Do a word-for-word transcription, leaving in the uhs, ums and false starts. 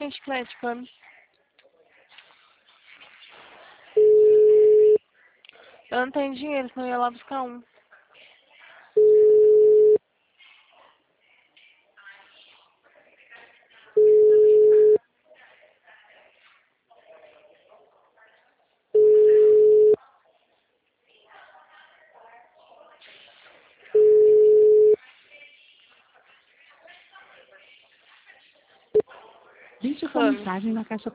tem chiclete pra mim? Eu não tenho dinheiro, senão eu ia lá buscar um. Deixe sua Rami. mensagem na caixa